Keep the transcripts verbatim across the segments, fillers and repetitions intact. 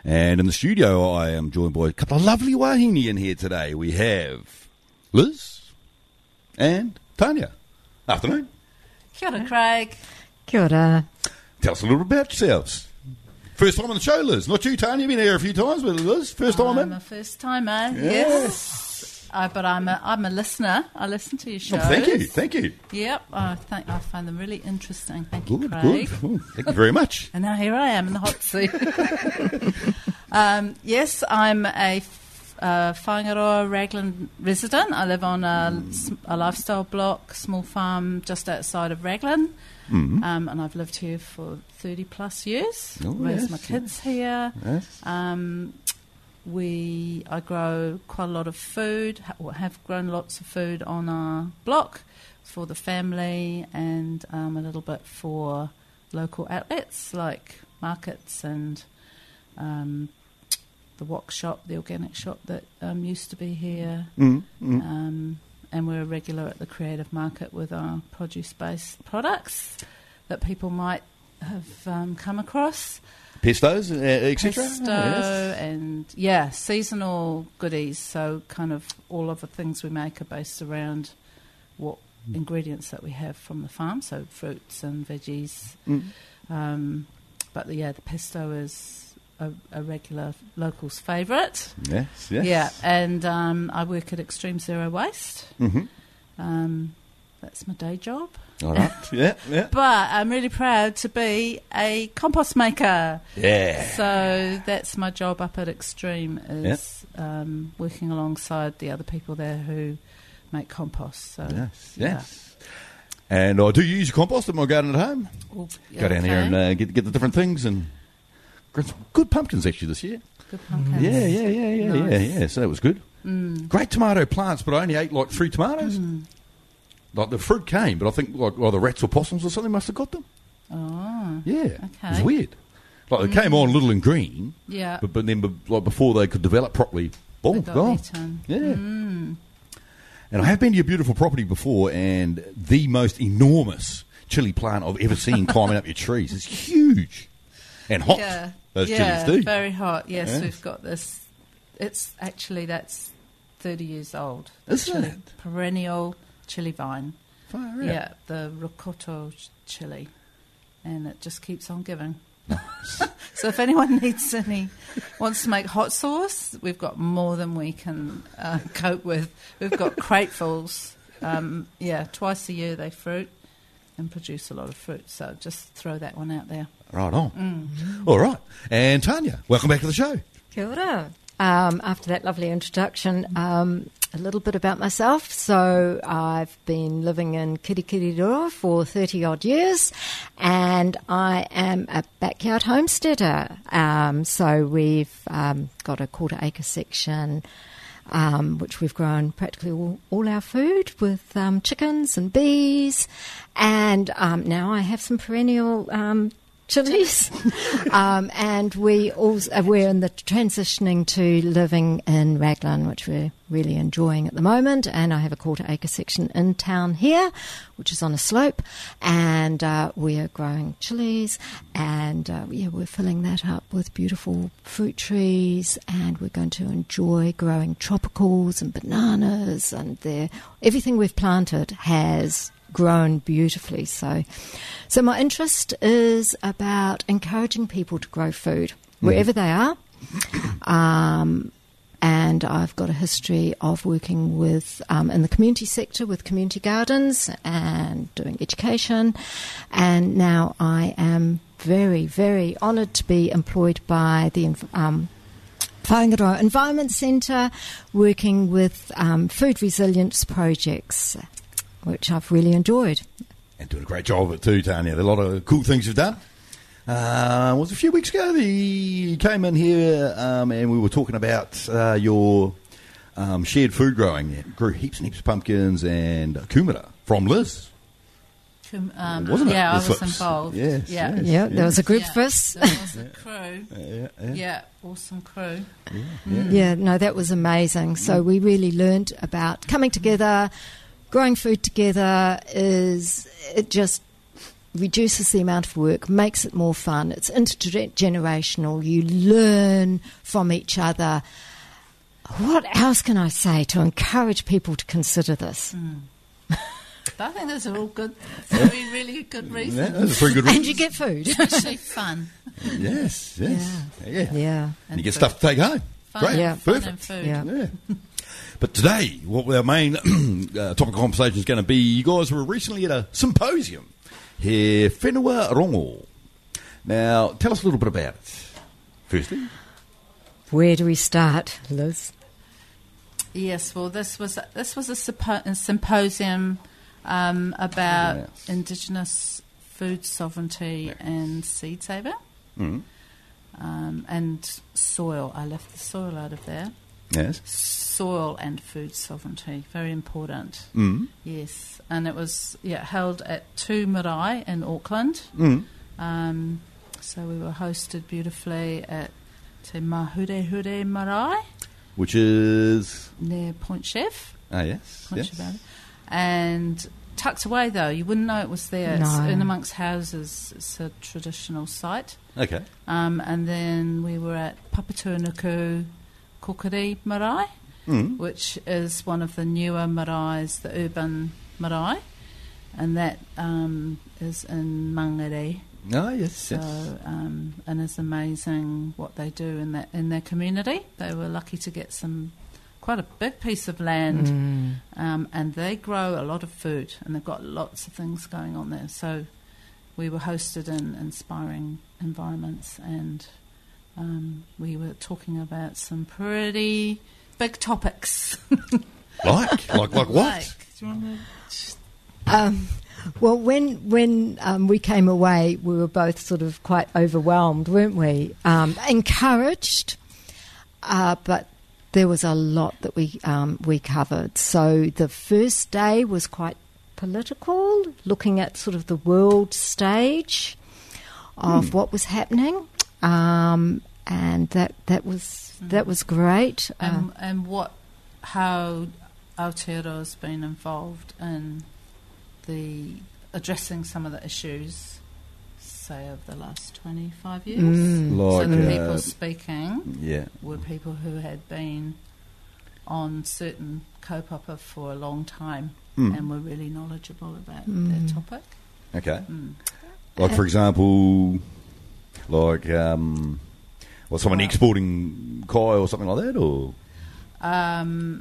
And in the studio, I am joined by a couple of lovely wahine in here today. We have Liz and Tanya. Afternoon. Kia ora, Craig. Kia ora. Tell us a little bit about yourselves. First time on the show, Liz. Not you, Tanya. You've been here a few times, but Liz, first time I'm in. a first timer, Yes. yes. Uh, but I'm a, I'm a listener. I listen to your shows. Oh, thank you, thank you. Yep, I think I find them really interesting. Thank you, Good, Craig. good. Oh, thank you very much. And now here I am in the hot seat. um, yes, I'm a f- uh, Whangaroa Raglan resident. I live on a, mm. a lifestyle block, small farm just outside of Raglan. Mm-hmm. Um, and I've lived here for thirty plus years. Oh, raised yes, my kids yes. here. Yes. Um, we I grow quite a lot of food, ha- or have grown lots of food on our block for the family, and um, a little bit for local outlets like markets and um, the wok shop, the organic shop that um, used to be here. Mm-hmm. Um, and we're a regular at the Creative Market with our produce-based products that people might have um, come across. Pestos, uh, et cetera. Pesto Yes. and, yeah, seasonal goodies. So kind of all of the things we make are based around what ingredients that we have from the farm, so fruits and veggies. Mm. Um, but, the, yeah, the pesto is a, a regular local's favourite. Yes, yes. Yeah, and um, I work at Extreme Zero Waste. Mm-hmm. Um, that's my day job. All right, yeah, yeah. But I'm really proud to be a compost maker. Yeah. So that's my job up at Extreme, is Yep. um, working alongside the other people there who make compost. So, Yes, yeah. yes. And I do use compost in my garden at home. Well, Go down here okay. and uh, get get the different things and got some good pumpkins actually this year. Good pumpkins. Yeah, yeah, yeah, yeah, Nice. yeah, yeah. So that was good. Mm. Great tomato plants, but I only ate like three tomatoes. Mm. Like the fruit came, but I think like well, the rats or possums or something must have got them. Oh, Yeah, okay. it was weird. Like they came on little and green, Yeah. but but then be- like before they could develop properly, They boom, got gone. eaten. Yeah. Mm. And I have been to your beautiful property before, and the most enormous chili plant I've ever seen climbing up your trees. It's huge and hot. Yeah. Those yeah, chilies do. very hot. Yes, Yeah. we've got this. It's actually, that's thirty years old. Isn't Chili- it? Perennial chili vine. Far out. Yeah, the Rocoto ch- chili. And it just keeps on giving. So if anyone needs any, wants to make hot sauce, we've got more than we can uh, cope with. We've got cratefuls. Um, yeah, twice a year they fruit and produce a lot of fruit. So just throw that one out there. Right on. Mm. All right. And Tanya, welcome back to the show. Kia ora. Um, after that lovely introduction, um, a little bit about myself. So I've been living in Kirikiriroa for thirty-odd years, and I am a backyard homesteader. Um, so we've um, got a quarter acre section, um, which we've grown practically all, all our food with um, chickens and bees, and um, now I have some perennial um chilies, um, and we also we're in the transitioning to living in Raglan, which we're really enjoying at the moment. And I have a quarter acre section in town here, which is on a slope, and uh, we are growing chilies, and uh, yeah, we're filling that up with beautiful fruit trees, and we're going to enjoy growing tropicals and bananas, and they're- everything we've planted has grown beautifully. So so my interest is about encouraging people to grow food wherever they are, um, and I've got a history of working with um, in the community sector with community gardens and doing education, and now I am very very honoured to be employed by the um, Whangaroa Environment Centre, working with um, food resilience projects, which I've really enjoyed. And doing a great job of it too, Tanya. There are a lot of cool things you've done. Uh, was a few weeks ago, the, you came in here um, and we were talking about uh, your um, shared food growing. You grew heaps and heaps of pumpkins and kumara from Liz. Um, Wasn't it? yeah, I The was flips. involved. Yes, yeah. yes. Yeah, there was a group yeah, of us. There was a crew. Yeah, yeah. Yeah, awesome crew. Yeah, yeah. Yeah, no, that was amazing. So we really learnt about coming together, growing food together. Is it just reduces the amount of work, makes it more fun. It's intergenerational. You learn from each other. What else can I say to encourage people to consider this? Mm. I think those are all good, very, really good reasons. Yeah, those are three good reasons. And you get food. Especially fun. Yes, yes. Yeah. yeah. Yeah. And you get stuff to take home. Fun, Great. Yeah. fun Perfect. and food. Yeah. Yeah. But today, what our main uh, topic of conversation is going to be, you guys were recently at a symposium here, Whenua Rongo. Now, tell us a little bit about it, firstly. Where do we start, Liz? Yes, well, this was this was a, suppo- a symposium um, about Yes. Indigenous food sovereignty and seed saving, Mm. um, and soil. I left the soil out of there. Yes. Soil and food sovereignty, very important. Mm. Yes, and it was yeah held at two Marae in Auckland. Mm. Um, so we were hosted beautifully at Te Mahurehure Marae Which is... near Point Chef. Ah, yes. Point yes. Chef Valley. And tucked away though, you wouldn't know it was there. It's No. in amongst houses. It's a traditional site. Okay. Um, and then we were at Papatūānuku Kokiri Marae, Mm. which is one of the newer maraes, the urban marae, and that um, is in Mangere. Ah, yes, So, yes. um, and it's amazing what they do in that in their community. They were lucky to get some quite a big piece of land, Mm. um, and they grow a lot of food, and they've got lots of things going on there. So, we were hosted in inspiring environments, and um, we were talking about some pretty big topics. Like? Like, like what? Like, do you want to? Um, well, when when um, we came away, we were both sort of quite overwhelmed, weren't we? Um, encouraged, uh, but there was a lot that we um, we covered. So the first day was quite political, looking at sort of the world stage of Hmm. what was happening, um, and that that was that was great. Uh, And, and what, how Aotearoa's been involved in the addressing some of the issues, say, of the last twenty-five years. Mm. So Like, the uh, people speaking yeah. were people who had been on certain kaupapa for a long time Mm. and were really knowledgeable about Mm. their topic. Okay. Mm. Like, for example, like, um, well, someone Well- exporting kai or something like that, or? Um,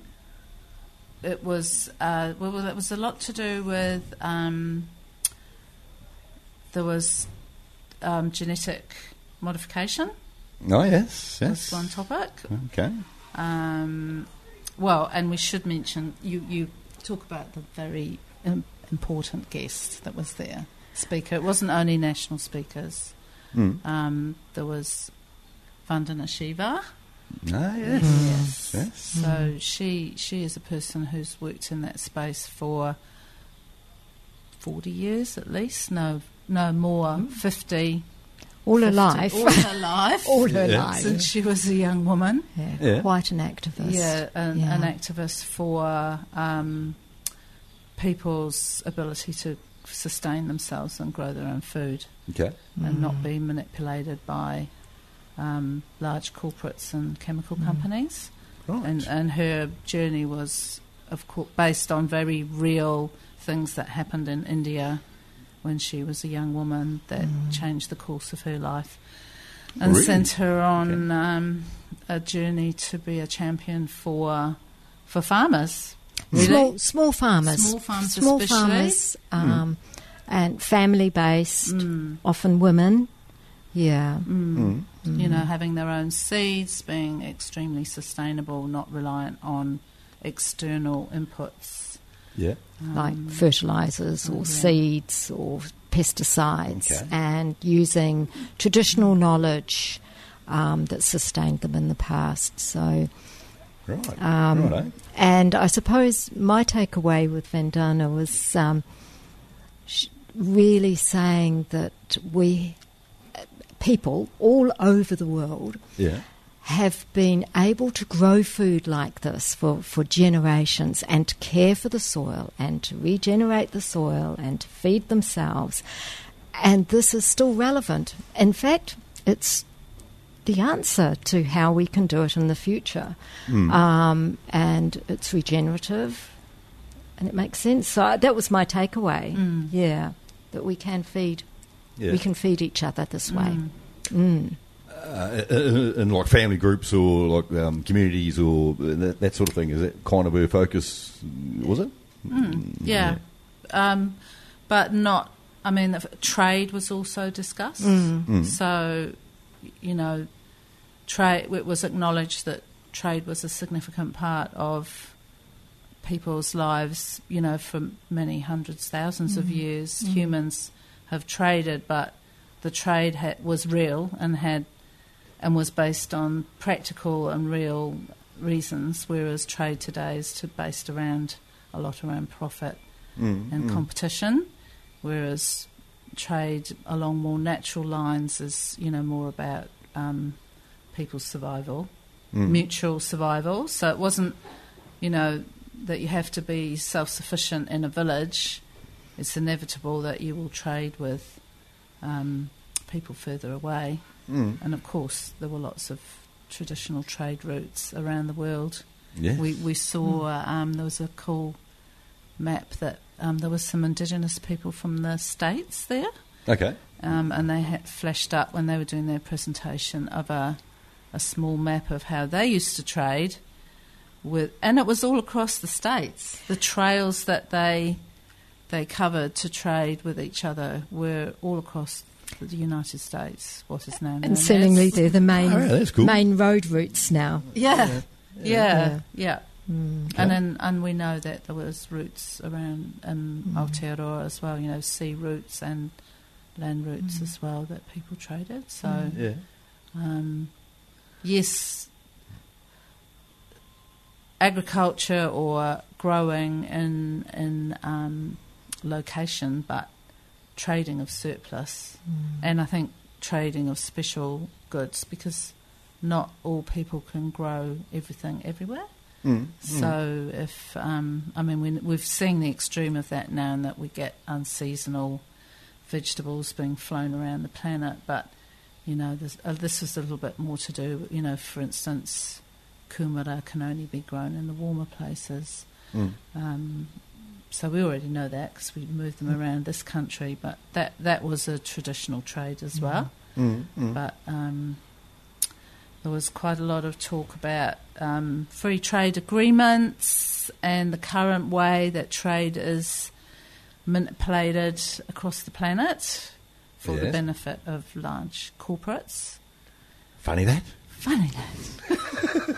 it was uh, well, it was a lot to do with um, there was um, genetic modification. Oh, yes, yes. Was one topic. Okay. Um, well, and we should mention you. You talk about the very um, important guest that was there, speaker. It wasn't only national speakers. Mm. Um, there was Vandana Shiva. Ah, yes. Mm. Yes. Yes. So she she is a person who's worked in that space for forty years at least. No, no more. Fifty. all her fifty life, All her life. all her Yeah. life. Since she was a young woman. Yeah, Yeah. quite an activist. Yeah, an, Yeah. an activist for um, people's ability to sustain themselves and grow their own food Okay. and not Mm. be manipulated by um, large corporates and chemical Mm. companies. Right. And, and her journey was, of course, based on very real things that happened in India when she was a young woman that Mm. changed the course of her life and Really? sent her on um, a journey to be a champion for for farmers. Really? Small, small farmers, Small farms small especially. farmers, um, and family-based, Mm, often women. Yeah, mm. Mm. You know, having their own seeds, being extremely sustainable, not reliant on external inputs. Yeah. like Um, fertilizers oh, or yeah. seeds or pesticides, Okay. and using traditional knowledge um, that sustained them in the past. So. Right. Um, right, eh? And I suppose my takeaway with Vandana was um, sh- really saying that we, uh, people all over the world, Yeah. have been able to grow food like this for, for generations and to care for the soil and to regenerate the soil and to feed themselves and this is still relevant. In fact, it's the answer to how we can do it in the future. Mm. Um, and it's regenerative, and it makes sense. So that was my takeaway. Mm. Yeah, that we can feed, Yeah. we can feed each other this way. Mm. Mm. Uh, in, in like family groups or like um, communities or that, that sort of thing, is that kind of her focus, was it? Mm, yeah. Um, but not, I mean, the f- trade was also discussed. Mm. Mm. So, you know, trade, it was acknowledged that trade was a significant part of people's lives, you know, for many hundreds, thousands of years. Mm. Humans have traded, but the trade ha- was real and had and was based on practical and real reasons, whereas trade today is to, based around a lot around profit Mm, and mm. competition, whereas trade along more natural lines is, you know, more about um, people's survival, Mm. mutual survival. So it wasn't, you know, that you have to be self-sufficient in a village. It's inevitable that you will trade with um, people further away. Mm. And of course, there were lots of traditional trade routes around the world. Yes. We we saw um, there was a cool map that um, there was some Indigenous people from the States there, Okay. um, and they had flashed up when they were doing their presentation of a a small map of how they used to trade with, and it was all across the states. The trails that they they covered to trade with each other were all across the United States, what is now known And seemingly as. they're the main Oh, yeah, that's cool. main road routes now. Yeah, yeah, yeah. Yeah. Mm. And then, and we know that there was routes around um, Mm. Aotearoa as well, you know, sea routes and land routes Mm. as well that people traded. So, Mm. Yeah. um, yes, agriculture or growing in in um, location, but trading of surplus, Mm. and I think trading of special goods, because not all people can grow everything everywhere. Mm. So if, um, I mean, we, we've seen the extreme of that now, in that we get unseasonal vegetables being flown around the planet, but, you know, this, uh, this is a little bit more to do, you know, for instance, kumara can only be grown in the warmer places. Mm. Um, so we already know that because we move them around this country, but that, that was a traditional trade as well. Mm. Mm. But um, there was quite a lot of talk about um, free trade agreements and the current way that trade is manipulated across the planet for the Yes. benefit of large corporates. Funny that. Funny that.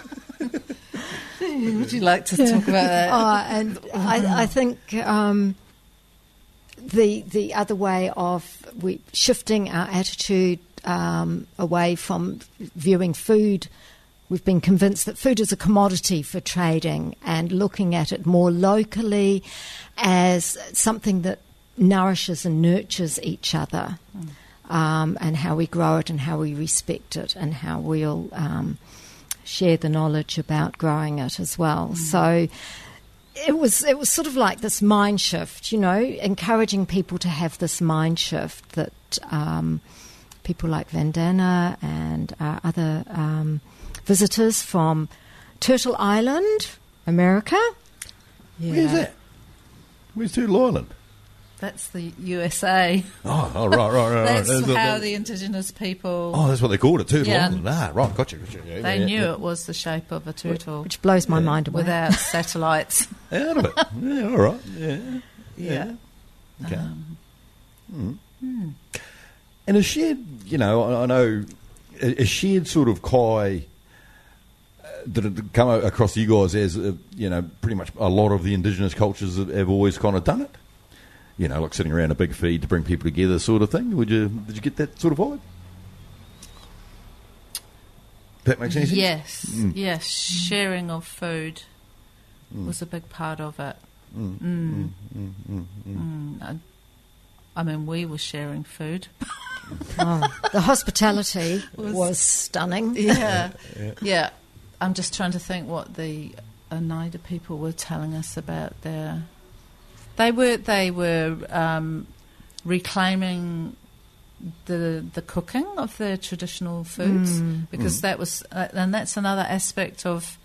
Would you like to talk about that? Oh, and I, I think um, the the other way of we shifting our attitude um, away from viewing food, we've been convinced that food is a commodity for trading, and looking at it more locally as something that nourishes and nurtures each other, Mm. um, and how we grow it and how we respect it and how we'll um, share the knowledge about growing it as well. Mm. So it was it was sort of like this mind shift, you know, encouraging people to have this mind shift that um, people like Vandana and uh, other um, visitors from Turtle Island, America. Yeah. Where's that? Where's Turtle Island? That's the U S A. Oh, oh right, right, right. right. That's There's how a- the indigenous people, Oh, that's what they called it, Turtle Yeah. Island. Ah, right, gotcha, gotcha. Yeah, they yeah, knew yeah. it was the shape of a turtle Which blows my Yeah. mind away. without satellites. Out of it. Yeah, all right. Yeah. Yeah. Okay. Um, Mm. hmm. And a shared, you know, I, I know, a, a shared sort of kai uh, that had come o- across you guys as, uh, you know, pretty much a lot of the indigenous cultures have, have always kind of done it. You know, like sitting around a big feed to bring people together, sort of thing. Would you? Did you get that sort of vibe? That makes any sense? Yes, Mm. yes. Sharing of food Mm. was a big part of it. Mm, Mm. mm, mm, mm, mm. Mm. I, I mean, we were sharing food. Oh, the hospitality Was- was stunning. Yeah. Yeah. Yeah. I'm just trying to think what the Oneida people were telling us about their. They were they were um, reclaiming the the cooking of their traditional foods, Mm. because Mm. that was, uh, and that's another aspect of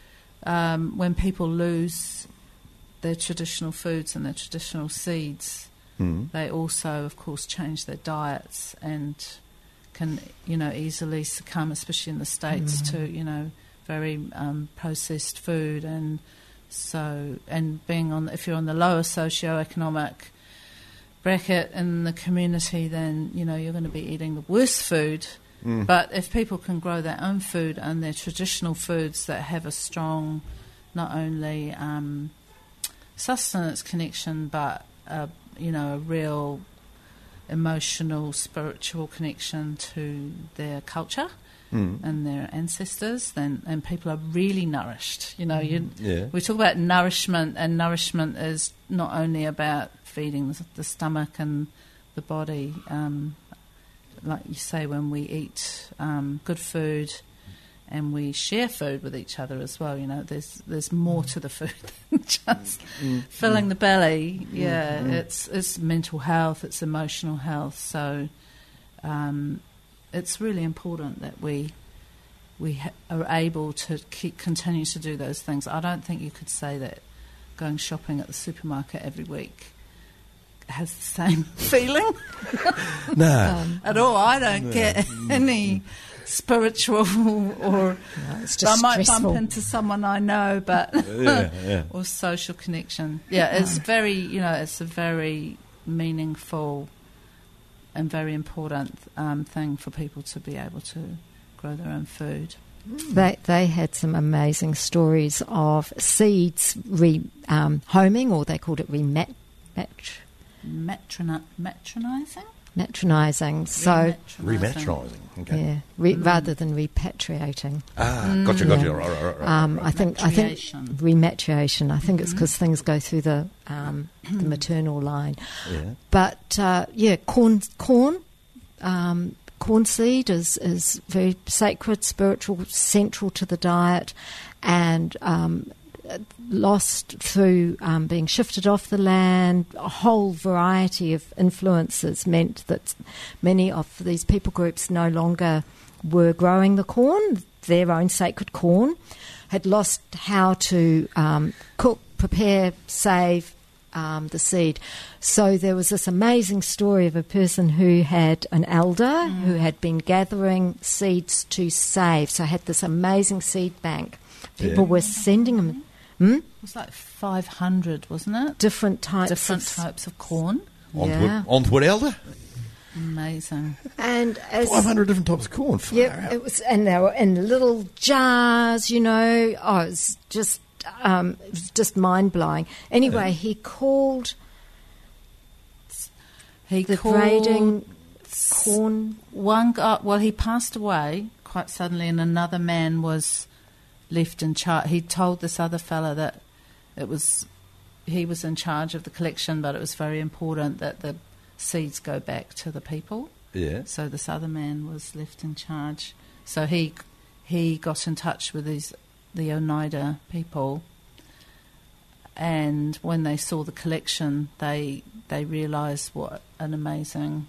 um, when people lose their traditional foods and their traditional seeds, Mm. they also, of course, change their diets and can, you know, easily succumb, especially in the States, Mm. to, you know, very um, processed food. And so, and being on, if you're on the lower socioeconomic bracket in the community, then, you know, you're going to be eating the worst food. Mm. But if people can grow their own food and their traditional foods that have a strong, not only um, sustenance connection, but a, you know, a real emotional, spiritual connection to their culture Mm. and their ancestors, then and people are really nourished. You know, you, Yeah. we talk about nourishment, and nourishment is not only about feeding the, the stomach and the body. Um, like you say, when we eat um, good food and we share food with each other as well, you know, there's there's more to the food than just Mm. filling the belly. Yeah, Mm. it's it's mental health, it's emotional health. So um, it's really important that we we ha- are able to keep continue to do those things. I don't think you could say that going shopping at the supermarket every week has the same feeling No. Um, at all. I don't No. get any spiritual or no, it's I just might stressful. bump into someone I know, but yeah, yeah. or social connection. Yeah, it's very, you know, it's a very meaningful and very important um, thing for people to be able to grow their own food. They they had some amazing stories of seeds re um, homing, or they called it remat match Matroni- matronizing? matronizing. So Rematerialising. Okay. yeah, re, Mm. rather than repatriating. Ah, gotcha, gotcha. Yeah. Right, right, right, right. Um, I think I think Matriation. rematriation. I think it's Mhm. because things go through the um, the maternal line. Yeah. But uh, yeah, corn corn. Um, Corn seed is, is very sacred, spiritual, central to the diet, and um, lost through um, being shifted off the land. A whole variety of influences meant that many of these people groups no longer were growing the corn, their own sacred corn, had lost how to um, cook, prepare, save, Um, the seed. So there was this amazing story of a person who had an elder Mm. who had been gathering seeds to save. So had this amazing seed bank. People Yeah. were sending them hmm? It was like five hundred, wasn't it? different types Different of types of corn. Ontwood, yeah. Ontwood elder? Amazing. And as five hundred different types of corn. Far yeah, out. it was, and they were in little jars. You know, oh, it was just um, it was just mind blowing. Anyway, Yeah. he called He the called grading corn. one guy. Well, he passed away quite suddenly, and another man was left in charge. He told this other fella that it was he was in charge of the collection, but it was very important that the seeds go back to the people. Yeah. So this other man was left in charge. So he he got in touch with these the Oneida people, and when they saw the collection, they they realised what an amazing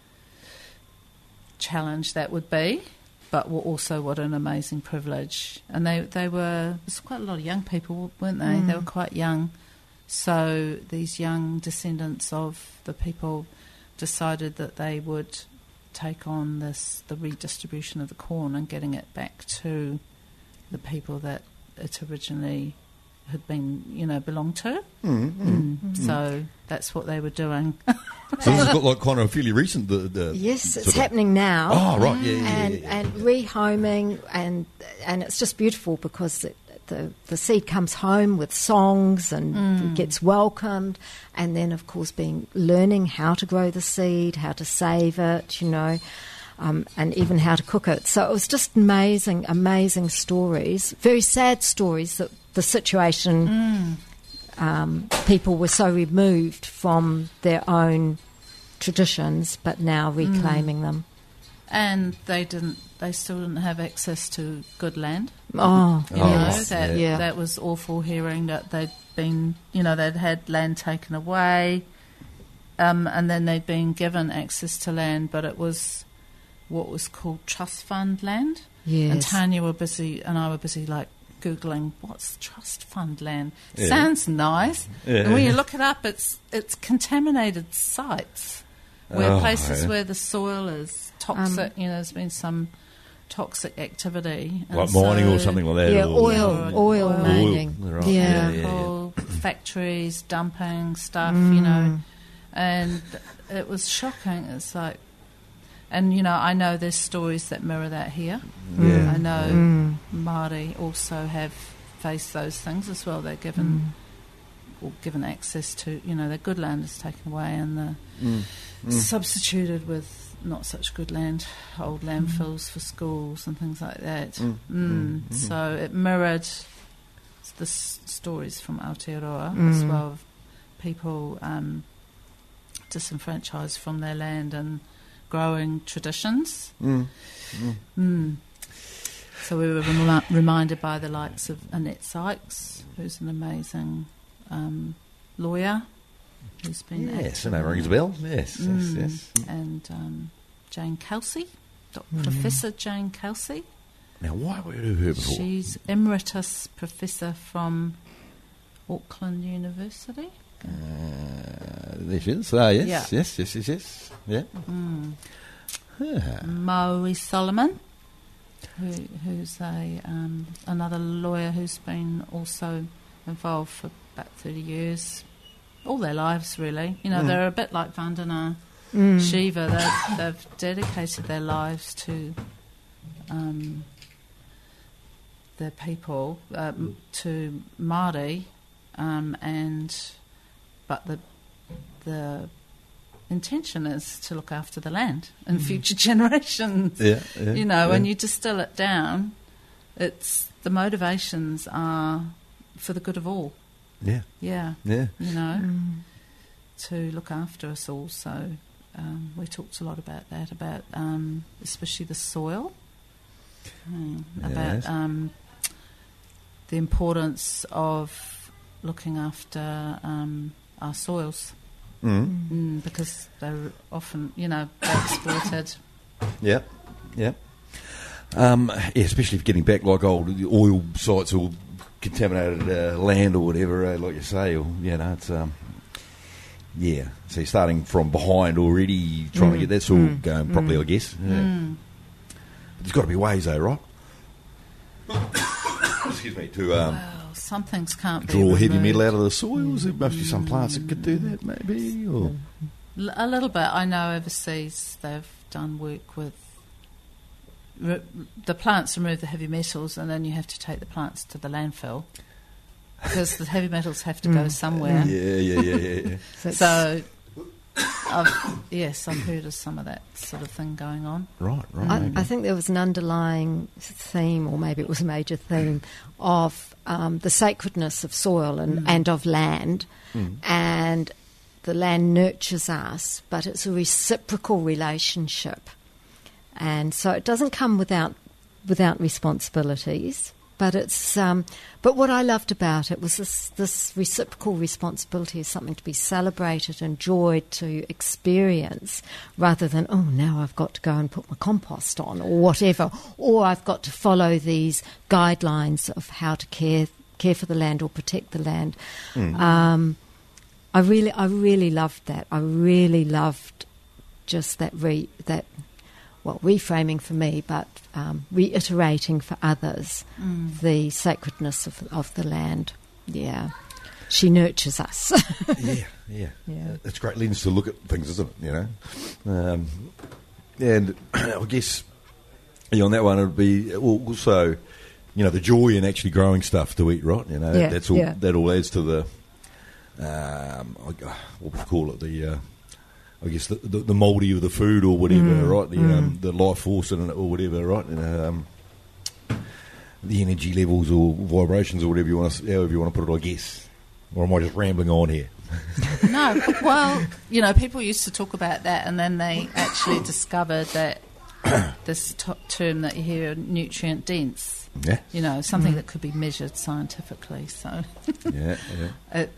challenge that would be, but were also what an amazing privilege. And they they were it was quite a lot of young people, weren't they? They Mm. were quite young. So these young descendants of the people decided that they would take on this the redistribution of the corn and getting it back to the people that it originally had been, you know, belonged to. Mm, mm. Mm. So that's what they were doing. So this has got like kind of fairly recent. The, the Yes, sort it's of- happening now. Oh, right, yeah, yeah, and yeah, yeah. and rehoming, and and it's just beautiful because it, the the seed comes home with songs and Mm. gets welcomed, and then of course being learning how to grow the seed, how to save it, you know, um, and even how to cook it. So it was just amazing, amazing stories, very sad stories that the situation. Mm. Um, people were so removed from their own traditions, but now reclaiming them. And they didn't. They still didn't have access to good land. Oh, You Oh, know, yes. that yeah. that was awful. Hearing that they'd been, you know, they'd had land taken away, um, and then they'd been given access to land, but it was what was called trust fund land. Yes. And Tanya were busy, and I were busy, like, Googling, what's trust fund land? Yeah. Sounds nice. Yeah. And when you look it up, it's it's contaminated sites, where Oh, places yeah. where the soil is toxic, Um, you know, there's been some toxic activity. And Like mining so or something like that. Yeah, or- oil, Oil. oil Oil. mining. Right. Yeah. Yeah. Coal factories dumping stuff, you know, and it was shocking. It's like, and you know, I know there's stories that mirror that here. Yeah. I know Mm. Māori also have faced those things as well. They're given or given access to, you know, their good land is taken away and the Mm. Mm. substituted with not such good land, old landfills for schools and things like that. Mm. Mm. Mm. So it mirrored the s- stories from Aotearoa as Mm. well, of people um, disenfranchised from their land and growing traditions. Mm. Mm. So we were remi- reminded by the likes of Annette Sykes, who's an amazing um, lawyer, who's been Yes, active and that in rings a that. bell. Yes, yes, Mm. yes. And um, Jane Kelsey, Doc Mm. Professor Jane Kelsey. Now, why have we heard of her before? She's emeritus professor from Auckland University. Uh, there she is. Ah, yes, Yeah. yes, yes, yes, yes. Yeah. Mm. Ah. Maui Solomon, who, who's a um, another lawyer who's been also involved for about thirty years, all their lives really. You know, Mm. they're a bit like Vandana Mm. Shiva. They've, they've dedicated their lives to um, their people, um, to Māori, um, and but the the intention is to look after the land and future generations. Yeah, yeah. You know, yeah. when you distill it down, it's the motivations are for the good of all. Yeah, Yeah, yeah. you know, Mm. to look after us all. So um, we talked a lot about that, about um, especially the soil, mm, Yes. about um, the importance of looking after um, our soils. Mm. Mm, because they're often, you know, they're exploited. Yeah, yeah. Um, yeah, especially if getting back like old oil sites or contaminated uh, land or whatever, uh, like you say, or you know, it's um, yeah. So you're starting from behind already, trying to Mm. get that soil Mm. going properly, Mm. I guess. Yeah. Mm. But there's got to be ways, though, right? Excuse me. To um, Well, some things can't be draw heavy removed. metal out of the soils. There must be some plants that could do that, maybe. Or L- A little bit. I know overseas they've done work with re- the plants remove the heavy metals, and then you have to take the plants to the landfill because the heavy metals have to go Mm. somewhere. yeah, yeah, yeah, yeah. yeah. So, it's- So, I've, yes, I've heard of some of that sort of thing going on. Right, right. I, okay. I think there was an underlying theme, or maybe it was a major theme, of um, the sacredness of soil and, Mm. and of land. Mm. And the land nurtures us, but it's a reciprocal relationship. And so it doesn't come without without responsibilities. But it's um, but what I loved about it was this this reciprocal responsibility is something to be celebrated, enjoyed, to experience, rather than oh now I've got to go and put my compost on or whatever, or I've got to follow these guidelines of how to care care for the land or protect the land. Mm. Um, I really I really loved that. I really loved just that re that. Well, reframing for me, but um, reiterating for others Mm. the sacredness of, of the land. Yeah. She nurtures us. yeah, yeah. Yeah. Uh, It's a great lens to look at things, isn't it? You know, um, and I guess yeah, on that one it'd be also, you know, the joy in actually growing stuff to eat. Right, you know, Yeah, that's all. yeah. That all adds to the um, I- what would you call it? The uh, I guess the, the, the mouldy of the food or whatever, Mm, right? The mm. um, the life force in it or whatever, right? And, um, the energy levels or vibrations or whatever you want to, however you want to put it, I guess. Or am I just rambling on here? No, well, you know, people used to talk about that, and then they actually discovered that this t- term that you hear, nutrient dense, Yeah, you know, something Mm. that could be measured scientifically. So yeah, yeah. it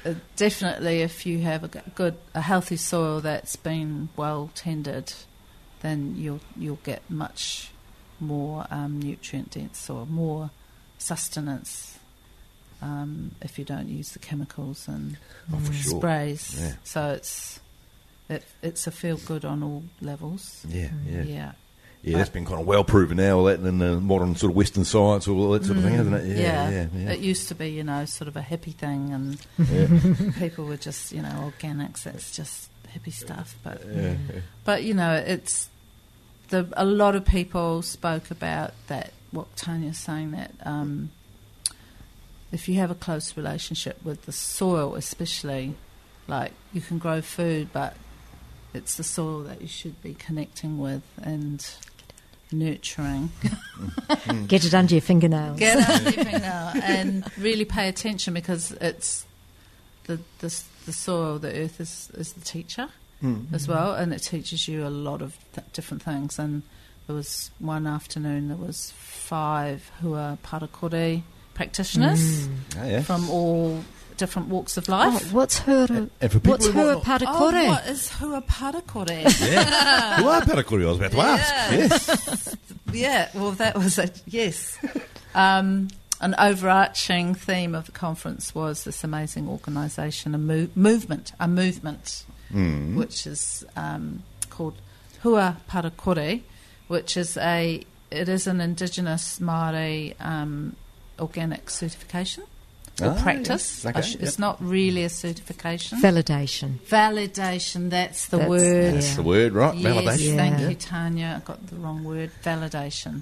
uh, definitely if you have a g- good, a healthy soil that's been well tended, then you'll you'll get much more um, nutrient dense soil, more sustenance um, if you don't use the chemicals and Oh, for sure. sprays. Yeah. So it's it, it's a feel good on all levels. Yeah, yeah. Yeah. Yeah, that's been kind of well proven now, all that in the modern sort of Western science, all that sort of thing, hasn't it? Yeah, yeah, yeah. It used to be, you know, sort of a hippie thing, and yeah. people were just, you know, organics. That's just hippie stuff. But, yeah, yeah. but you know, it's the a lot of people spoke about that. What Tanya's saying, that um, if you have a close relationship with the soil, especially, like you can grow food, but it's the soil that you should be connecting with and nurturing. Get it under your fingernails. Get out everything now and really pay attention, because it's the the, the soil, the earth is, is the teacher Mm. as well, and it teaches you a lot of th- different things. And there was one afternoon, there was five who are parakore practitioners Mm. Oh, yeah. from all different walks of Oh, life. what's her? And for people What's who her might parakore? Oh, what is hua parakore? Yeah. Who are parakore? I was about to ask. Yeah. Yes. Yeah, well, that was a yes. Um, an overarching theme of the conference was this amazing organisation, a mo- movement, a movement, Mm. which is um, called Hua Parakore, which is a it is an Indigenous Māori um, organic certification or Ah, practice. yes. Okay, I sh- yep. It's not really a certification. Validation. Validation. That's the That's- word. That's Yeah. the word, right? Yes, Validation. thank Yeah. you, Tanya. I got the wrong word. Validation.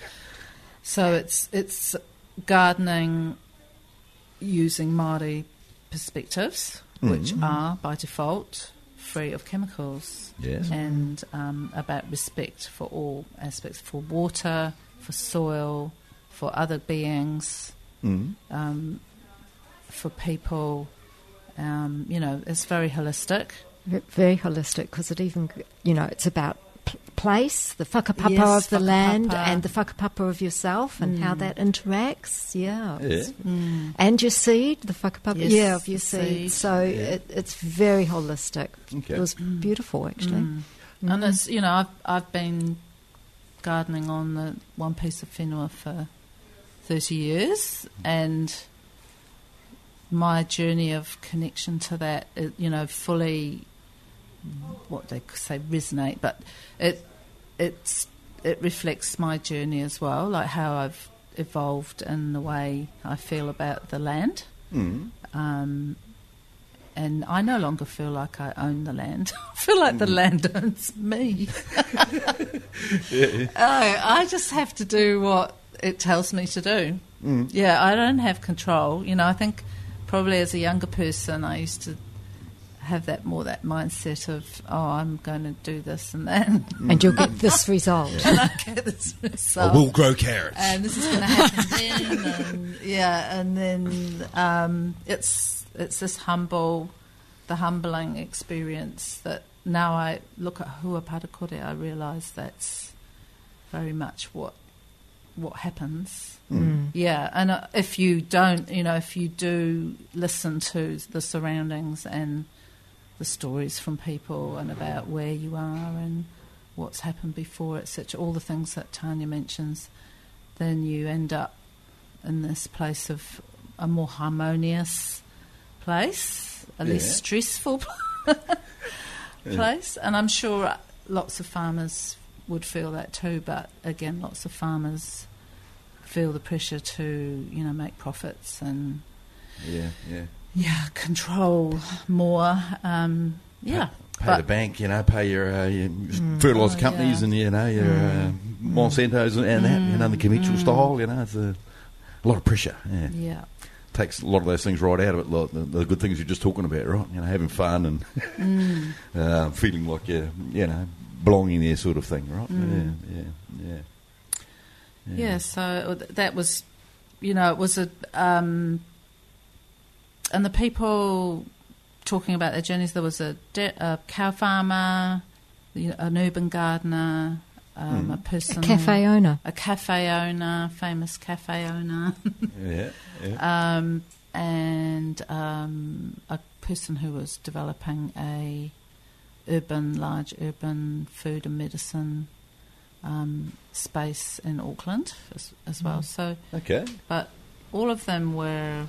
So it's it's gardening using Māori perspectives, which Mm. are by default free of chemicals, Yes. and um, about respect for all aspects, for water, for soil, for other beings, Mm. um, for people. Um, you know, it's very holistic. V- Very holistic, because it even, you know, it's about p- place, the whakapapa Yes, of the land, whakapapa. and the whakapapa of yourself, and how Mm. that interacts. Yeah. Yeah. It's- Mm. And your seed, the whakapapa, Yes, yeah, of your the seed. seed. So Yeah. it, it's very holistic. Okay. It was beautiful, actually. Mm. And it's, you know, I've I've been gardening on the one piece of whenua for thirty years, and my journey of connection to that, it, you know, fully, what they could say, resonate, but it it's it reflects my journey as well, like how I've evolved in the way I feel about the land. Mm. Um, and I no longer feel like I own the land. I feel like the land owns me. Yeah. Oh, I just have to do what it tells me to do. Mm. Yeah, I don't have control. You know, I think probably as a younger person, I used to have that more that mindset of, oh, I'm going to do this and that. And you'll get this result. And I get this I result. will grow carrots. And this is going to happen then, and yeah, and then um, it's it's this humble, the humbling experience that now I look at Hua Parakore, I realise that's very much what what happens. Mm. Yeah, and uh, if you don't, you know, if you do listen to the surroundings and the stories from people and about where you are and what's happened before, et cetera, all the things that Tanya mentions, then you end up in this place of a more harmonious place, a less Yeah. stressful place. And I'm sure lots of farmers would feel that too, but again, lots of farmers feel the pressure to, you know, make profits and Yeah, yeah. yeah, control more. Um, yeah, Pay but the bank, you know, pay your, uh, your fertiliser Oh, companies yeah. and, you know, your uh, Monsantos and, and that, you know, the conventional Mm. style, you know, it's a, a lot of pressure. Yeah. yeah, Takes a lot of those things right out of it, like the, the good things you're just talking about, right? You know, having fun and mm. uh, feeling like you're, you know, belonging there sort of thing, right? Mm. Yeah, yeah, yeah. yeah. So th- that was, you know, it was a, um, and the people talking about their journeys. There was a, de- a cow farmer, you know, an urban gardener, um, Mm. a person, A cafe owner. a cafe owner, famous cafe owner. Yeah, yeah. Um, and um, a person who was developing a urban, large urban food and medicine um, space in Auckland as, as well. So, Okay. but all of them were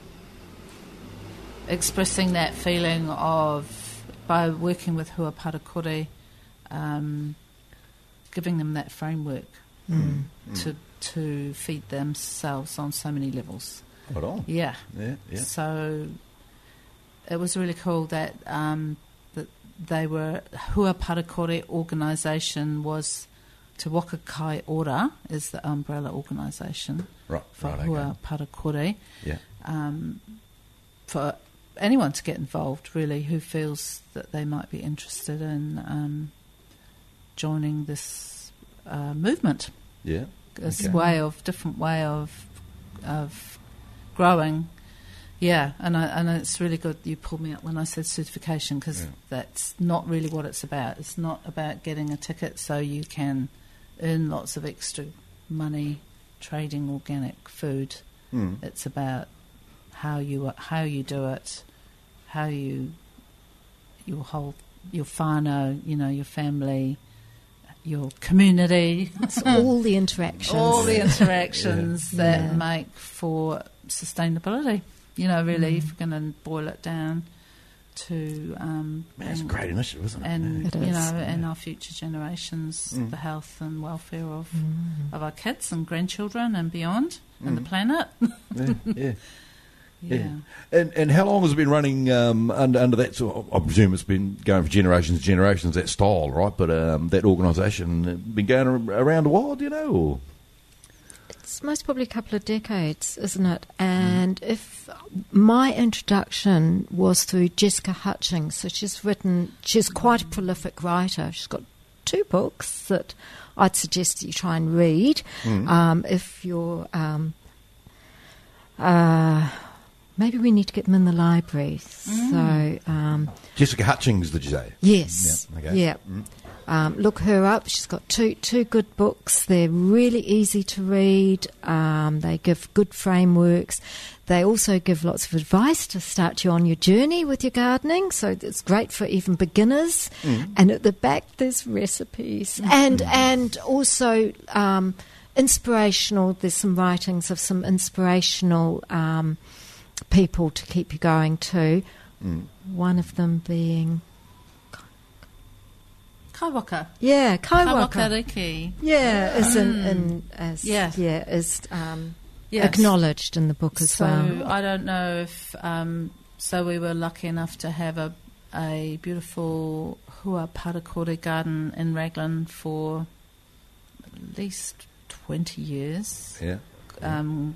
expressing that feeling of, by working with Hua Parakore, um, giving them that framework Mm. to to feed themselves on so many levels. Right on. Yeah. Yeah, yeah. So it was really cool that um, that they were Hua Parakore organisation was Te Waka Kai Ora is the umbrella organisation Right, for right, Hua okay. Parakore. Yeah. Um, for anyone to get involved, really, who feels that they might be interested in um, joining this uh, movement. Yeah. This Okay. way of different way of of growing, yeah. And I, and it's really good you pulled me up when I said certification, because Yeah. that's not really what it's about. It's not about getting a ticket so you can earn lots of extra money trading organic food. Mm. It's about how you how you do it, how you your whole your whānau, you know, your family, your community, It's all the interactions. all the interactions Yeah. that Yeah. make for sustainability. You know, really, Mm. if we're going to boil it down to um, Man, it's a and- great initiative, isn't it? and It you is. know, and our future generations, Mm. the health and welfare of Mm. of our kids and grandchildren and beyond, and the Mm. planet. yeah, yeah. Yeah. Yeah. And and how long has it been running um, under under that sort of, I presume it's been going for generations and generations, that style, right? But um, that organisation uh, been going ar- around a while, do you know? Or? It's most probably a couple of decades, isn't it? And if my introduction was through Jessica Hutchings, so she's written, she's quite a prolific writer. She's got two books that I'd suggest that you try and read. Mm. Um, if you're, um, uh, maybe we need to get them in the library. So, um, Jessica Hutchings, did you say? yes, Yeah, okay. yeah. Mm. Um, look her up. She's got two two good books. They're really easy to read. Um, they give good frameworks. They also give lots of advice to start you on your journey with your gardening. So it's great for even beginners. Mm. And at the back there's recipes and and also um, inspirational. There's some writings of some inspirational um, people to keep you going too. Mm. One of them being Kaiwaka. yeah, Kaiwaka. Kaiwakariki. Yeah, is in, in as Yeah. yeah is um, Yes. acknowledged in the book as so well. I don't know if um, so we were lucky enough to have a a beautiful Hua Parakore garden in Raglan for at least twenty years. Yeah. Um,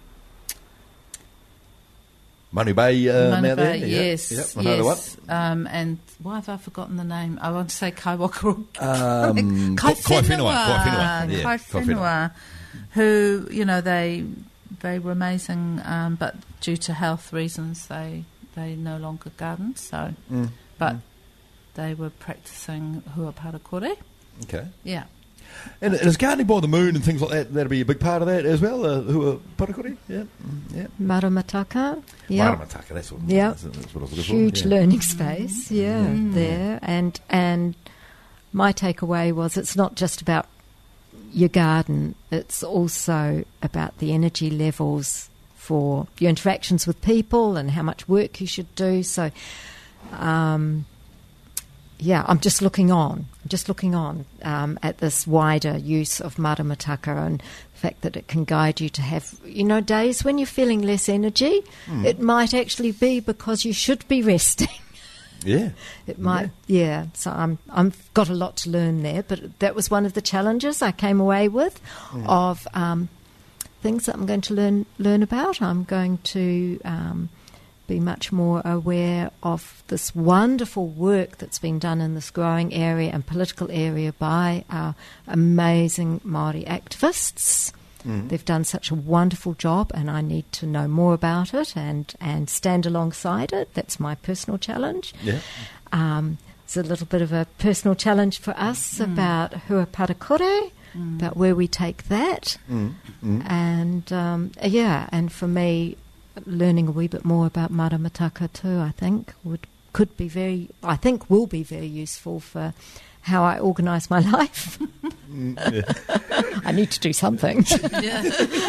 Money Bay uh, Mana out there? Bay, Yeah. yes, Yep, I know the one. yes. Um, and why have I forgotten the name? I want to say Kaiwaka. Um, Kai Kai Whenua. Whenua. Kai Whenua. Yeah, Kai Kai Whenua. Whenua, who, you know, they they were amazing, um, but due to health reasons, they they no longer garden. So, Mm. but Mm. they were practicing Hua Parakore. Okay. Yeah. And, and is gardening by the moon and things like that, that'll be a big part of that as well, uh, who are Parakore? Yeah. Mm, yeah. Maramataka, yeah, Maramataka, that's what, Yeah. that's, that's what I was looking huge for. Yeah. learning space, yeah, Mm. there. And and my takeaway was it's not just about your garden; it's also about the energy levels for your interactions with people and how much work you should do. So. Um, Yeah, I'm just looking on. I'm just looking on um, at this wider use of maramataka and the fact that it can guide you to have, you know, days when you're feeling less energy. Mm. It might actually be because you should be resting. Yeah. It might, yeah. So I'm, I've got a lot to learn there, but that was one of the challenges I came away with Mm. of um, things that I'm going to learn learn about. I'm going to um, be much more aware of this wonderful work that's been done in this growing area and political area by our amazing Māori activists. Mm. They've done such a wonderful job, and I need to know more about it and, and stand alongside it. That's my personal challenge. Yeah. Um, it's a little bit of a personal challenge for us Mm. about Hua Parakore, Mm. about where we take that. Mm. Mm. And, um, yeah, and for me, learning a wee bit more about maramataka too, I think, would could be very, I think will be very useful for how I organise my life. Yeah. I need to do something. Yeah.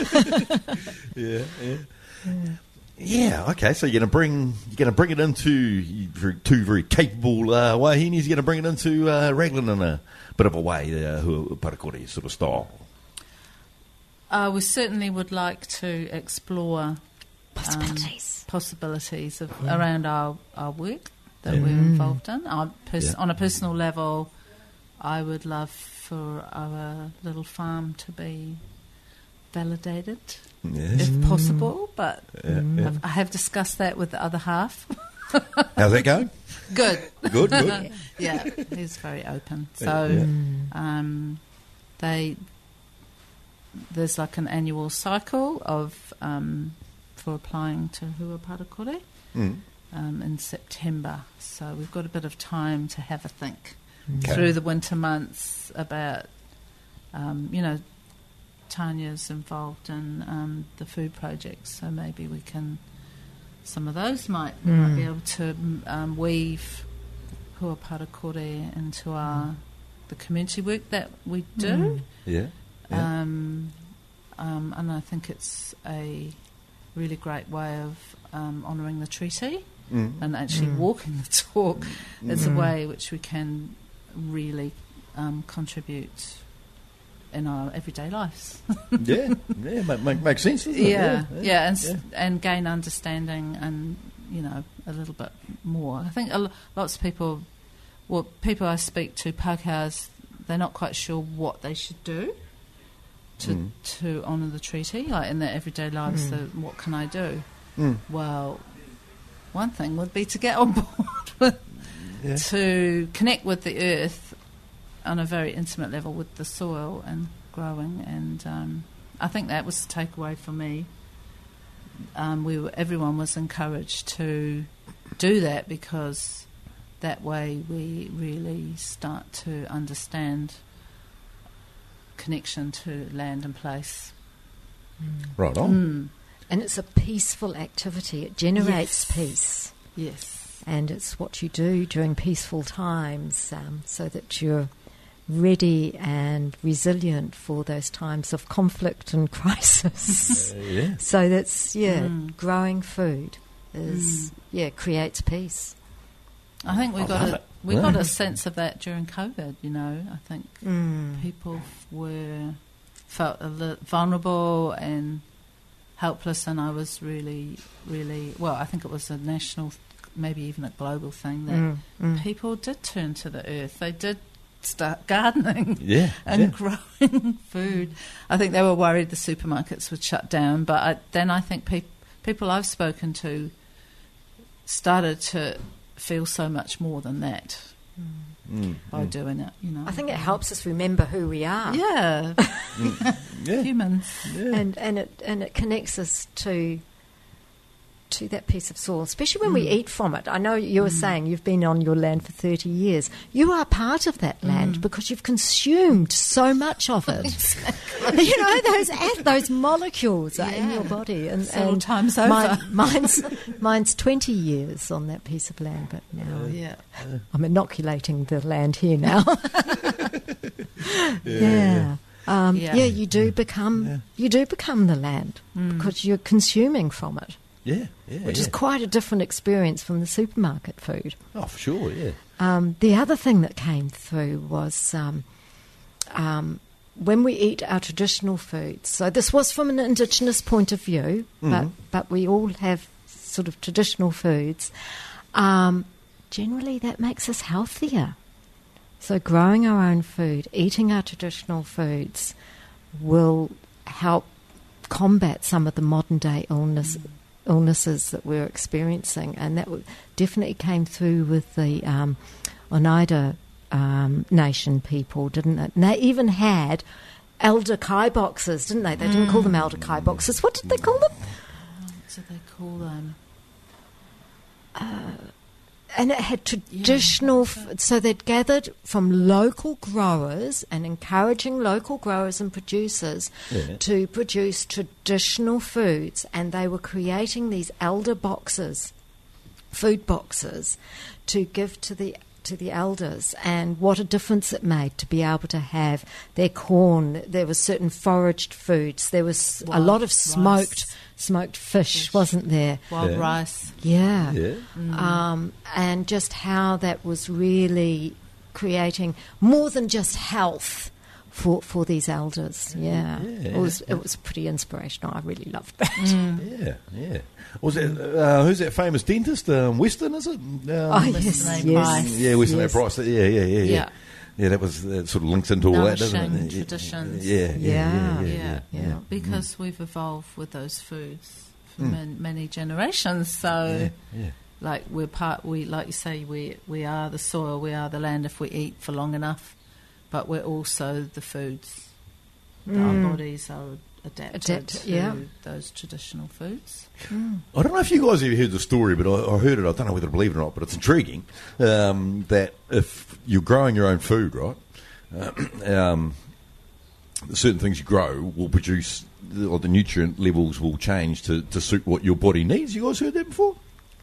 yeah, yeah. Yeah, okay, so you're going to bring you're going to bring it into very- two very capable uh, wahinis. You're going to bring it into uh, Raglan in a bit of a way, uh, hu- parakore sort of style. Uh, we certainly would like to explore Possibilities. um, possibilities of, Yeah. around our, our work that Yeah. we're Mm. involved in. Our pers- Yeah. On a personal level, I would love for our little farm to be validated, Yes. if possible, but Yeah, yeah. I've, I have discussed that with the other half. How's that going? Good. Good, good. Yeah, he's very open. So Yeah. um, they there's like an annual cycle of um, for applying to Hua Parakore Mm. um, in September. So we've got a bit of time to have a think Okay. through the winter months about, um, you know, Tanya's involved in um, the food projects, so maybe we can, some of those might, we might be Mm. able to um, weave Hua Parakore into our the community work that we do. Mm. Yeah. yeah. Um, um, and I think it's a really great way of um, honouring the treaty Mm. and actually Mm. walking the talk. It's a Mm. way which we can really um, contribute in our everyday lives. yeah, yeah, make, make, makes sense, doesn't it? yeah, yeah, and, s yeah. and gain understanding and, you know, a little bit more. I think a lo- lots of people, well, people I speak to, Pākehās, they're not quite sure what they should do to Mm. to honour the treaty, like in their everyday lives. Mm. So what can I do? Mm. Well, one thing would be to get on board with, Yeah. to connect with the earth on a very intimate level with the soil and growing. And um, I think that was the takeaway for me. Um, we were, everyone was encouraged to do that because that way we really start to understand connection to land and place. Right on. Mm. And it's a peaceful activity. It generates Yes. peace. Yes. And it's what you do during peaceful times um, so that you're ready and resilient for those times of conflict and crisis. Uh, yeah. So that's, yeah, Mm. growing food is, Mm. yeah, creates peace. I think we I got love a it. we Yeah. got a sense of that during COVID. You know, I think Mm. people f- were felt a li- vulnerable and helpless, and I was really, really well. I think it was a national, maybe even a global thing that Mm. Mm. people did turn to the earth. They did start gardening Yeah. and yeah. growing food. I think they were worried the supermarkets would shut down, but I, then I think peop people I've spoken to started to feel so much more than that Mm. by mm. doing it. You know, I think it helps us remember who we are. Yeah, Mm. Yeah. humans. Yeah. and and it and it connects us to to that piece of soil, especially when we Mm. eat from it. I know you were Mm. saying you've been on your land for thirty years. You are part of that land Mm. because you've consumed so much of it. You know, those at, those molecules are in Yeah. your body, and, Several and times over. mine, mine's mine's twenty years on that piece of land, but now Yeah. I'm inoculating the land here now. yeah. Um, Yeah. yeah, you do become Yeah. you do become the land Mm. because you're consuming from it, Yeah. Yeah. which yeah. is quite a different experience from the supermarket food. Oh, for sure. Yeah. Um, the other thing that came through was um, um, when we eat our traditional foods. So this was from an Indigenous point of view, but Mhm. but we all have sort of traditional foods. Um, generally, that makes us healthier. So growing our own food, eating our traditional foods, will help combat some of the modern day illness, illnesses that we're experiencing, and that w- definitely came through with the um, Oneida um, Nation people, didn't it? And they even had elder kai boxes, didn't they? They didn't call them elder kai boxes. What did they call them? What do they call them? and it had traditional, f- so they'd gathered from local growers and encouraging local growers and producers Yeah. to produce traditional foods, and they were creating these elder boxes, food boxes, to give to the to the elders, and what a difference it made to be able to have their corn. There was certain foraged foods. There was a Wild lot of smoked rice. smoked fish, Fish. wasn't there? Wild Yeah. rice. Yeah. Yeah. Um, and just how that was really creating more than just health for for these elders. Yeah, Yeah. it was it was pretty inspirational. I really loved that. Yeah, yeah. Was it, uh, who's that famous dentist? Um, Western, is it? Um, Oh yes, Western yes, Price. Yeah, Western yes. Price. Yeah, yeah, yeah, yeah. Yeah. Yeah, that was that sort of links into all that, doesn't Nourishing it? traditions. Yeah, yeah, yeah, yeah, Yeah. yeah. Yeah, yeah, yeah. because we've evolved with those foods for Mm. man, many generations. So, yeah, yeah. like we're part, we like you say, we we are the soil, we are the land if we eat for long enough, but we're also the foods. Mm. Our bodies are adapted Adapt- to yeah. those traditional foods. I don't know if you guys ever heard the story, but I, I heard it. I don't know whether to believe it or not, but it's intriguing um, that if you're growing your own food, right, uh, um, certain things you grow will produce, or the nutrient levels will change to, to suit what your body needs. You guys heard that before?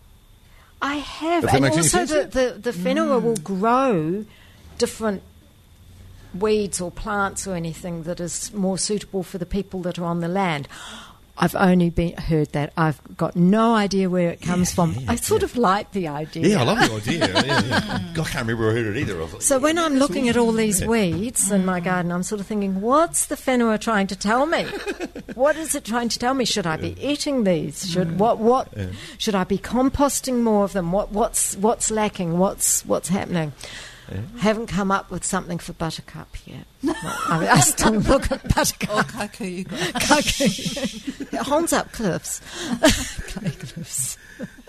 I have, If that and makes any also sense, the the, the whenua will grow different weeds or plants or anything that is more suitable for the people that are on the land. I've only been heard that. I've got no idea where it comes Yeah, from. yeah, I sort yeah. of like the idea. Yeah, I love the idea. yeah, yeah. God, I can't remember where I heard it either. I was like, So when I'm looking at all these Yeah. weeds in my garden, I'm sort of thinking, what's the whenua trying to tell me? What is it trying to tell me? Should I be eating these? Should what what Yeah. should I be composting more of them? What what's what's lacking? What's what's happening? Yeah. Haven't come up with something for Buttercup yet. I, mean, I still look at Oh, Buttercup. kaku, It holds up cliffs. Clay cliffs.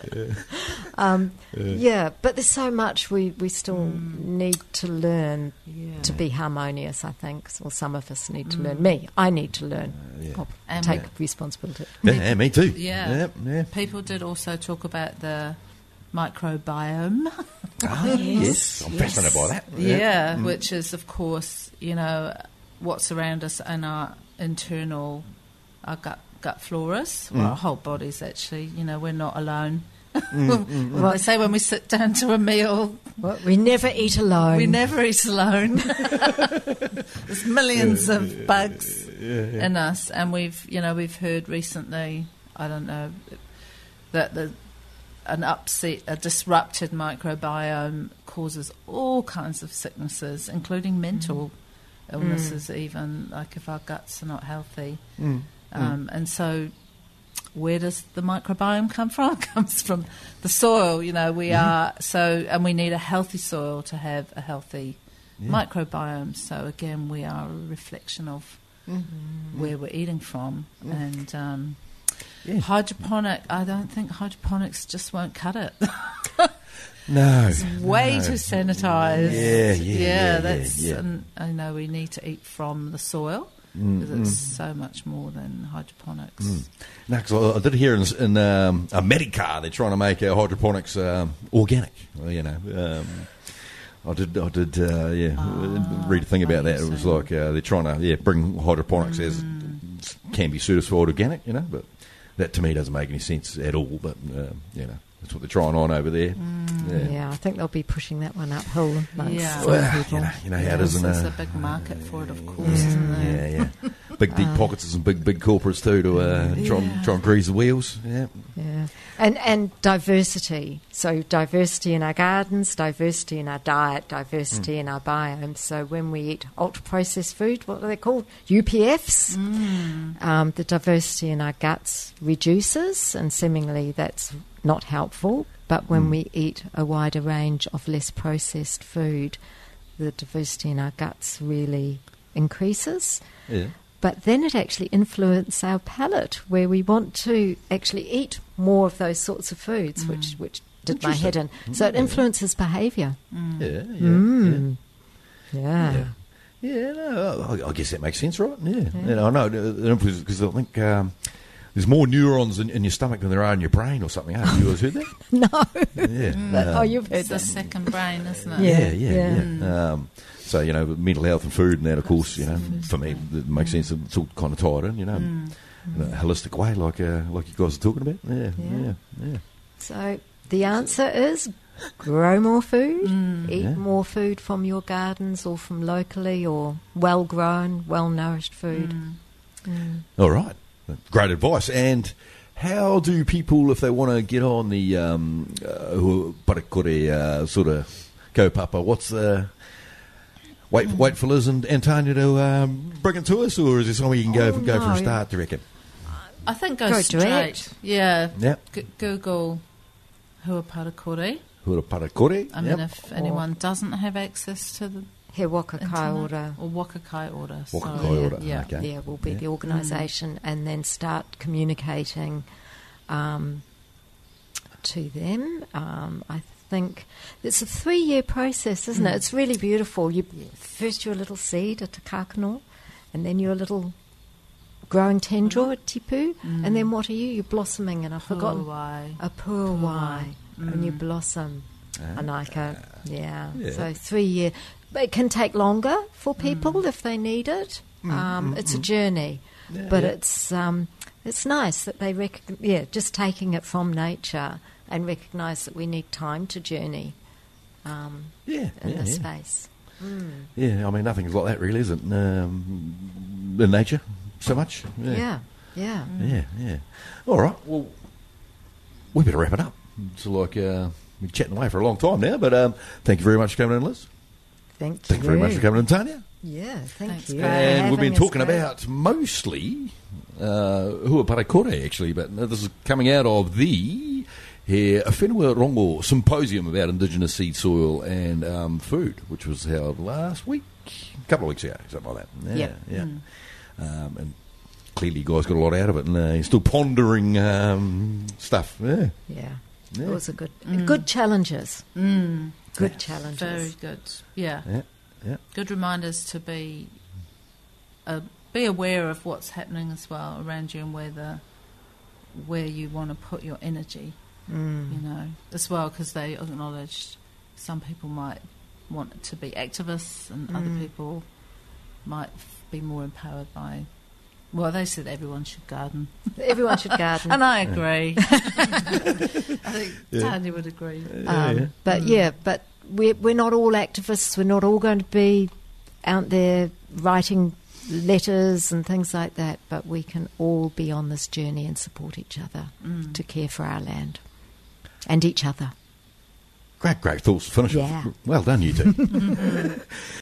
Um, yeah, but there's so much we, we still need to learn yeah. to be harmonious, I think. Or some of us need to learn. Me, I need to learn. yeah. I'll And take we- responsibility. Yeah, yeah, me too. Yeah. yeah, yeah. People did also talk about the microbiome. Ah, yes. I'm Yes. fascinated by that. Yeah, Mm. which is, of course, you know, what's around us and our internal, our gut, gut floras, well, Mm. our whole bodies, actually. You know, we're not alone. Mm, Well, they say when we sit down to a meal, Well, we never eat alone. we never eat alone. There's millions of bugs Yeah, yeah. in us, and we've, you know, we've heard recently, I don't know, that the an upset, a disrupted microbiome causes all kinds of sicknesses, including mental illnesses, even like if our guts are not healthy. Mm. Um, and so, where does the microbiome come from? It comes from the soil. You know, we are so, and we need a healthy soil to have a healthy Yeah. microbiome. So again, we are a reflection of where we're eating from, and um, Yeah. hydroponic. I don't think hydroponics just won't cut it. No. It's way no. too sanitised. Yeah, yeah, yeah, yeah, that's. yeah. And I know we need to eat from the soil Mm, because it's mm. so much more than hydroponics. Mm. No, because I, I did hear in, in um, a Medicar they're trying to make uh, hydroponics um, organic. Well, you know, um, I did, I did, uh, yeah, Ah, read a thing about I that. It was see. like uh, they're trying to, yeah, bring hydroponics as can be certified organic. You know, but that to me doesn't make any sense at all. But um, you know, that's what they're trying on over there. Yeah. Yeah, I think they'll be pushing that one uphill amongst Yeah. some Well, people. you know, you know how Yeah, it is in there's uh, a big market for it, of course, Yeah. isn't there? yeah, yeah. Big deep pockets and some big big corporates too to uh, try, and, Yeah. try and grease the wheels. Yeah. Yeah, and and diversity. So diversity in our gardens, diversity in our diet, diversity Mm. in our biome. So when we eat ultra processed food, what are they called? U P Fs. Mm. Um, the diversity in our guts reduces, and seemingly that's not helpful. But when Mm. we eat a wider range of less processed food, the diversity in our guts really increases. Yeah. But then it actually influences our palate, where we want to actually eat more of those sorts of foods, Mm. which which did my head in. Interesting. So it Mm. influences behaviour. Mm. Yeah. Yeah. Mm. Yeah. Yeah. Yeah, no, I, I guess that makes sense, right? Yeah, yeah. I know because I think um, there's more neurons in, in your stomach than there are in your brain or something. Have you guys heard that? No. Yeah. But- oh, Um, you've heard It's the that. second brain, isn't it? Yeah. yeah, yeah, yeah. yeah. Um, so, you know, mental health and food and that, of course, you know, for me, it makes sense. It's all kind of tied in, you know, in a holistic way, like uh, like you guys are talking about. Yeah, Yeah. yeah, yeah. So the answer is grow more food, eat Yeah. more food from your gardens or from locally or well-grown, well-nourished food. Mm. All right. Great advice. And how do people, if they want to get on the um, uh, who- parakore uh, sort of kaupapa, what's the... Wait, wait for Liz and, and Tanya to um, bring it to us, or is there somewhere you can go, Oh, go from no. a start, do you reckon? I think go, Go straight. direct. Yeah. Yeah. G- Google Hua Parakore. Hura parakore. I mean, yep. if anyone doesn't have access to the He waka internet, kai ora. or Waka Kai Ora. Waka sorry. Kai Ora, Yeah. okay. Yeah, will be Yeah. the organisation, and then start communicating um, to them. Um, I think it's a three-year process, isn't it? It's really beautiful. You first you're a little seed at Takakano, and then you're a little growing tendril at Tipu, and then what are you? You're blossoming, and I've forgotten Puawai. a puawai, Mm. and you blossom. Ah. Anaika, yeah. Yeah. So three year, but it can take longer for people if they need it. Um, it's a journey, Yeah, but yeah. it's um, it's nice that they rec- yeah, just taking it from nature and recognise that we need time to journey um, Yeah, in yeah, this yeah. space. Yeah, I mean, nothing's like that really, is it? Um, in nature, so much. Yeah, yeah. Yeah, yeah. All right, well, we better wrap it up. It's like uh, we've been chatting away for a long time now, but um, thank you very much for coming in, Liz. Thank, Thank you very much for coming in, Tanya. Yeah, thank Thanks, you. Greg. for And we've having been us, talking Greg. about mostly uh, Hua Parakore, actually, but this is coming out of the He Whenua Rongo Symposium about Indigenous seed soil and um, food, which was held last week, a couple of weeks ago, something like that. Yeah, Yep. yeah. Um, and clearly you guys got a lot out of it, and uh, you're still pondering um, stuff. Yeah. Yeah, Yeah. it was a good, good challenges. Mm. Good Yeah. challenges. Very good. Yeah. Yeah, yeah. Good reminders to be uh, be aware of what's happening as well around you and where the where you want to put your energy. Mm. You know, as well, because they acknowledged some people might want to be activists and other Mm. people might f- be more empowered by. Well, they said everyone should garden, Everyone should garden. and I agree. I think Yeah. Tanya would agree. Um, yeah. But yeah, but we're, we're not all activists. We're not all going to be out there writing letters and things like that. But we can all be on this journey and support each other Mm. to care for our land and each other. Great, great thoughts to finish Yeah. with. Well done, you two.